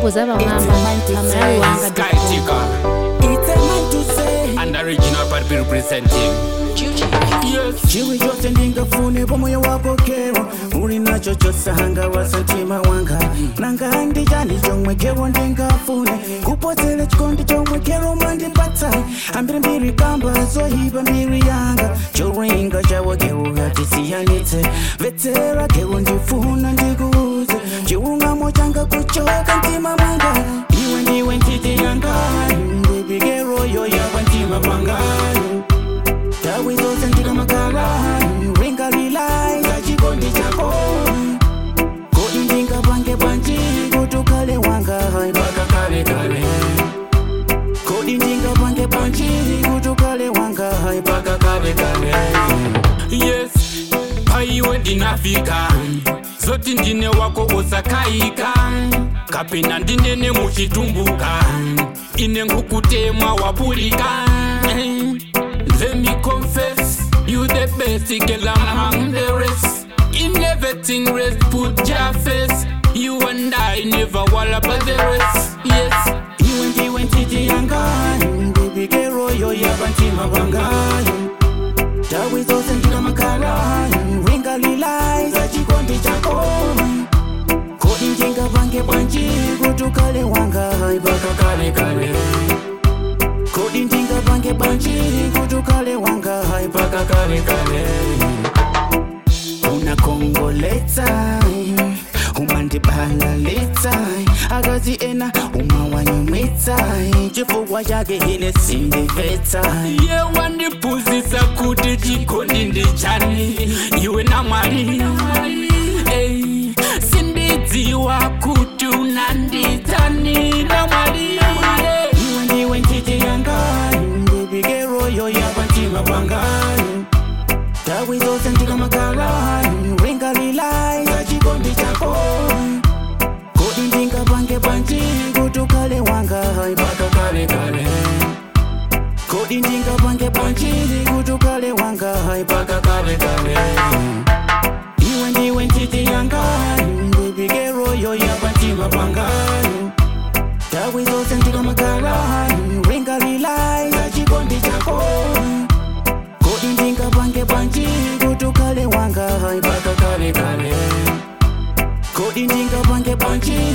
nyimbo z'abamwamba amarawi wanga Sky Ticker. It's a man to say. And the original part be representing yes. Chiwi chose ndingafune pamoyo wako kero uri nacho chose hanga wasantima wanga nanga ndijani chomwe kero ndingafune kupotsele chikondi chomwe kero mandipatsa ambiri mbiri kamba zohipa mbiri yanga choringa chawo kero hatisiyanitse vetsera kero ndifuna ndikuuze chiungamo changa kuchoka ntima mwanga iwe ndiwe ntiti yanga baby kero yo yava ntima mwanga tawi zose ndika makala ringa lilai chikondi chako kodi ndinga pange panji kutukale wanga mpaka kale kale kodi ndinga pange panji kutukale wanga mpaka kale kale yes paiwe ndinafika zoti ndine wako osakaika kapena ndinene muchitumbuka ine ngukutemwa wapulika. Let me confess, you the best girl among the rest. In everything rest, put your face. You and I never wall about the rest. Yes. You and titi yanga, baby girl, yo yabantima wanga. Tawi zose ndika makala, ringa lilai chikondi chako. Kodi ndinga pange panji kutukale wanga mpaka kale kale. Kodi ndinga pange panji kutukale wanga mpaka kale kale. Unakongoleta umandibalaleta akazi ena umawanyumita chifukwa chake ine sindimvetsa ye wandipuzisa kuti chikondi ndichani iwe na mwali hey, sindidziwa kuti unanditani na mwali iwe ndiwe ntiti yanga baby girl yo yabantima wanga tawi zose ndika makala ringa lilai chikondi chako kodi ndinga pange panji kutukale wanga mpaka kale kale kodi ndinga pange panji kutukale wanga mpaka kale kale iwe ndiwe ntiti yanga baby girl yo yabantima wanga tawi zose ndika makala ringa lilai chikondi chako kodi ndinga pange panji kutukale wanga mpaka kale kale kodi ndinga pange panji